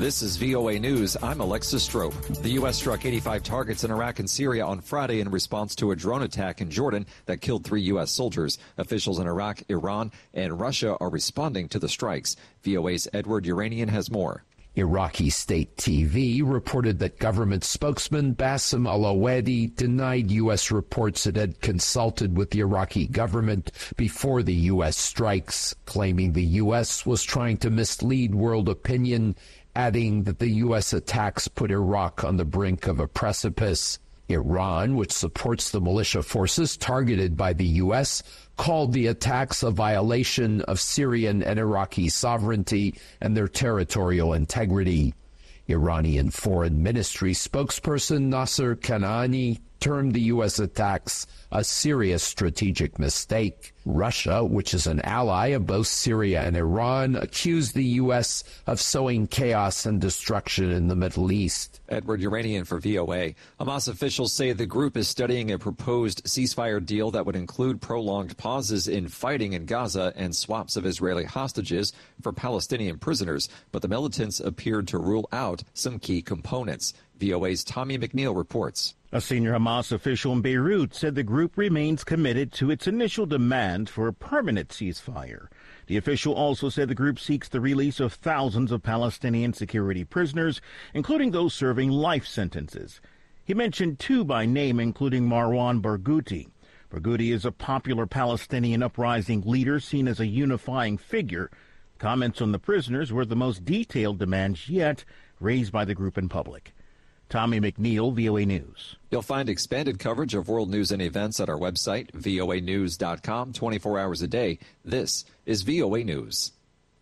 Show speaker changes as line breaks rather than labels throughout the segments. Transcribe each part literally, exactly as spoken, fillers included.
This is V O A News. I'm Alexis Strope. The U S struck eighty-five targets in Iraq and Syria on Friday in response to a drone attack in Jordan that killed three U S soldiers. Officials in Iraq, Iran, and Russia are responding to the strikes. V O A's Edward Uranian has more.
Iraqi state T V reported that government spokesman Bassem al-Awadi denied U S reports it had consulted with the Iraqi government before the U S strikes, claiming the U S was trying to mislead world opinion, adding that the U S attacks put Iraq on the brink of a precipice. Iran, which supports the militia forces targeted by the U S, called the attacks a violation of Syrian and Iraqi sovereignty and their territorial integrity. Iranian Foreign Ministry spokesperson Nasser Kanani termed the U S attacks a serious strategic mistake. Russia, which is an ally of both Syria and Iran, accused the U S of sowing chaos and destruction in the Middle East.
Edward Uranian for V O A. Hamas officials say the group is studying a proposed ceasefire deal that would include prolonged pauses in fighting in Gaza and swaps of Israeli hostages for Palestinian prisoners, but the militants appeared to rule out some key components. V O A's Tommy McNeil reports.
A senior Hamas official in Beirut said the group remains committed to its initial demand for a permanent ceasefire. The official also said the group seeks the release of thousands of Palestinian security prisoners, including those serving life sentences. He mentioned two by name, including Marwan Barghouti. Barghouti is a popular Palestinian uprising leader seen as a unifying figure. Comments on the prisoners were the most detailed demands yet raised by the group in public. Tommy McNeil, V O A News.
You'll find expanded coverage of world news and events at our website, V O A news dot com, twenty-four hours a day. This is V O A News.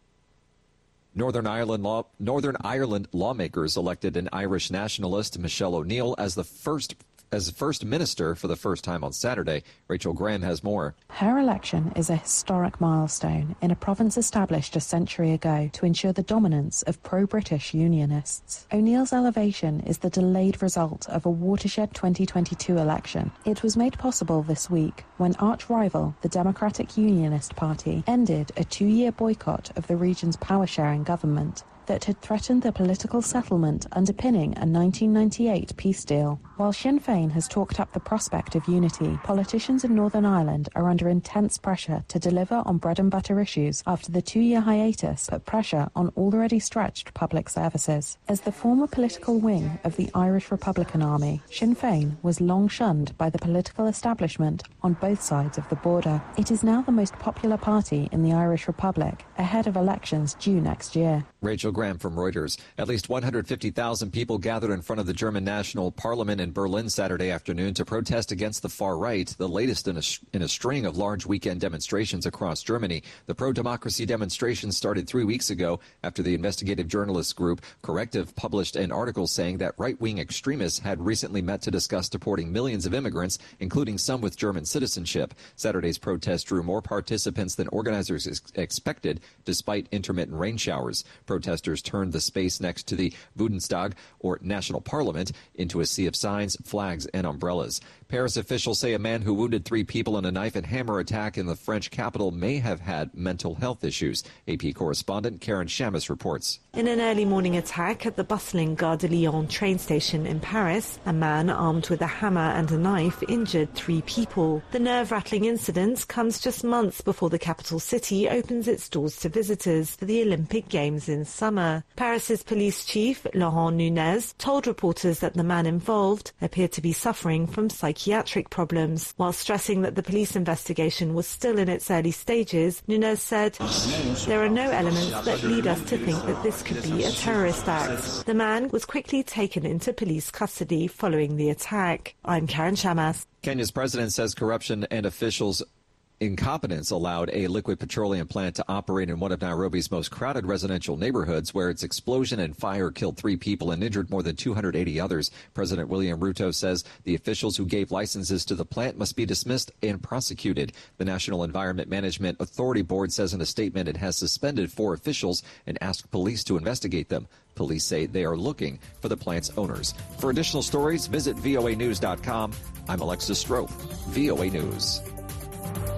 Northern Ireland, law, Northern Ireland lawmakers elected an Irish nationalist, Michelle O'Neill, as the first as first minister for the first time on Saturday. Rachel Graham has more.
Her election is a historic milestone in a province established a century ago to ensure the dominance of pro-British unionists. O'Neill's elevation is the delayed result of a watershed twenty twenty-two election. It was made possible this week when arch-rival, the Democratic Unionist Party, ended a two-year boycott of the region's power-sharing government that had threatened the political settlement underpinning a nineteen ninety-eight peace deal. While Sinn Féin has talked up the prospect of unity, politicians in Northern Ireland are under intense pressure to deliver on bread-and-butter issues after the two-year hiatus put pressure on already stretched public services. As the former political wing of the Irish Republican Army, Sinn Féin was long shunned by the political establishment on both sides of the border. It is now the most popular party in the Irish Republic, ahead of elections due next year.
Rachel Graham from Reuters. At least one hundred fifty thousand people gathered in front of the German National Parliament in Berlin Saturday afternoon to protest against the far right, the latest in a, in a string of large weekend demonstrations across Germany. The pro-democracy demonstrations started three weeks ago after the investigative journalist group Corrective published an article saying that right-wing extremists had recently met to discuss deporting millions of immigrants, including some with German citizenship. Saturday's protest drew more participants than organizers ex- expected, despite intermittent rain showers. Protesters turned the space next to the Bundestag, or National Parliament, into a sea of signs, flags, and umbrellas. Paris officials say a man who wounded three people in a knife and hammer attack in the French capital may have had mental health issues. A P correspondent Karen Shamus reports.
In an early morning attack at the bustling Gare de Lyon train station in Paris, a man armed with a hammer and a knife injured three people. The nerve-rattling incident comes just months before the capital city opens its doors to visitors for the Olympic Games in summer. Paris's police chief, Laurent Nunez, told reporters that the man involved appeared to be suffering from psychiatric problems. While stressing that the police investigation was still in its early stages, Nunez said, "There are no elements that lead us to think that this could be a terrorist act." The man was quickly taken into police custody following the attack. I'm Karen Shamas.
Kenya's president says corruption and officials' incompetence allowed a liquid petroleum plant to operate in one of Nairobi's most crowded residential neighborhoods, where its explosion and fire killed three people and injured more than two hundred eighty others. President William Ruto says the officials who gave licenses to the plant must be dismissed and prosecuted. The National Environment Management Authority Board says in a statement it has suspended four officials and asked police to investigate them. Police say they are looking for the plant's owners. For additional stories, visit V O A news dot com. I'm Alexis Strope, V O A News.